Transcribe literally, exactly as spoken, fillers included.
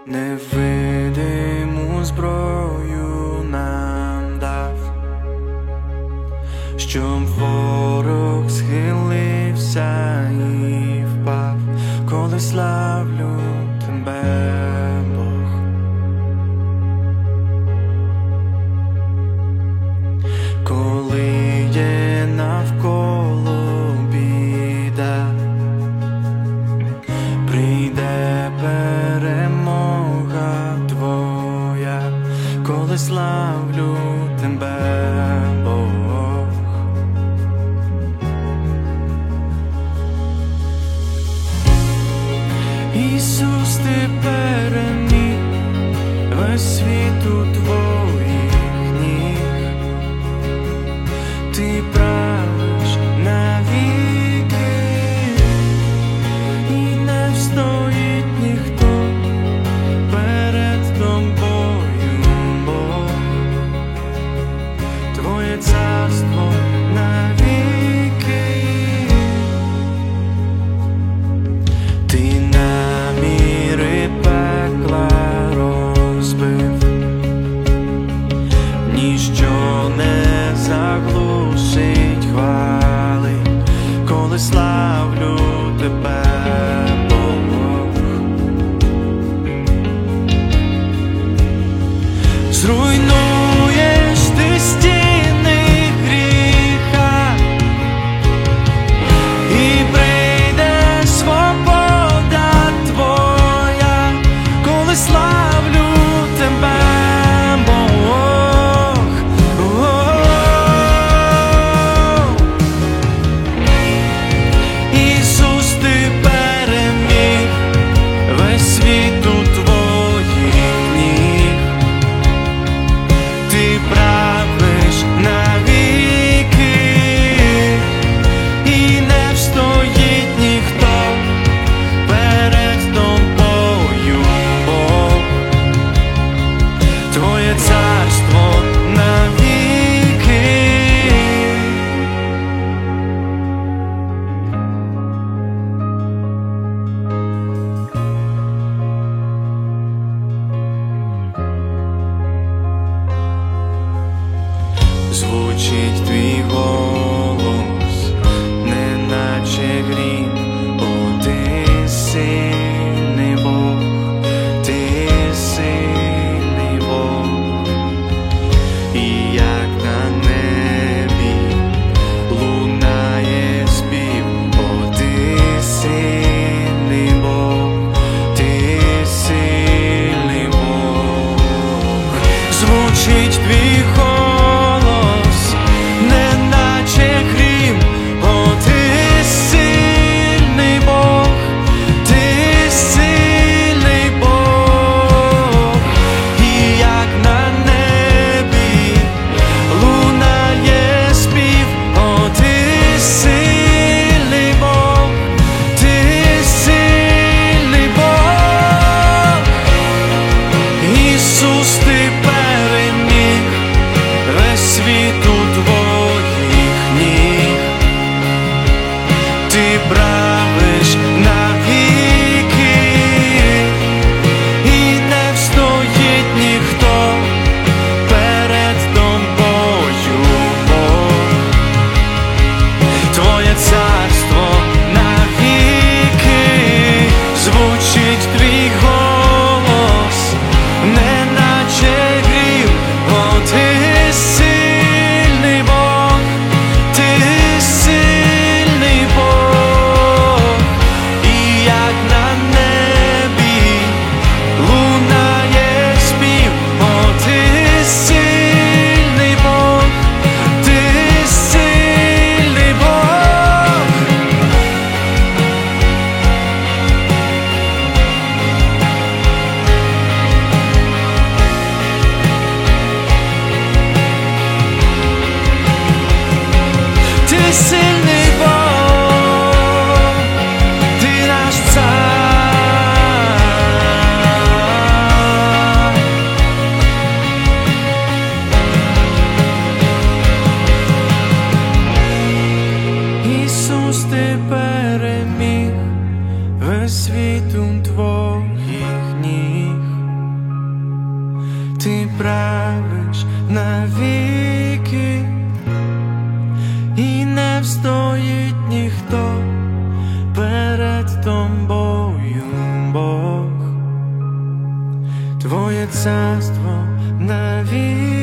невидиму зброю нам дав, щоб ворог схилився і впав, коли славлю тебе, Бог. Коли є навколо біда, прийде перемога твоя, коли славлю тебе, Бог. Ісус, ти переміг весь світ у твоїх ніг, ти правиш навіки, і не встоїть ніхто перед тобою, Бог. Твоє царство навіки. Ти наміри пекла розбив, ніщо не заглушить хвали, коли славлю тебе, Бог. Зруйнуєш ти стіни гріха, і прийде свобода твоя, коли славлю тебе, Бог. Ісус, ти переміг весь світ у твоїх ніг, ти правиш навіки, і не встоїть ніхто перед тобою, Бог. Твоє царство навіки. Звучить твій голос, неначе грім. О, ти сильний Бог, ти сильний Бог. І як на небі лунає спів. О, ти сильний Бог, ти сильний Бог. Звучить твій голос, неначе грім. О, ти сильний Бог, ти сильний Бог. І як на небі лунає спів. О, ти сильний Бог, ти сильний Бог. Ісус, ти переміг весь світ у твоїх ніг, ти правиш навіки, і не встоїть ніхто перед тобою, Бог. Твоє царство навіки. Звучить твій голос, неначе грім. О, ти сильний Бог, ти сильний Бог. І як на небі лунає спів. О, ти сильний Бог, ти сильний Бог. Ти сильний Бог, ти наш цар. Ісус, ти переміг весь світ у твоїх ніг. ти правиш навіки, і не встоїть ніхто перед тобою, Бог. Твоє царство навіки.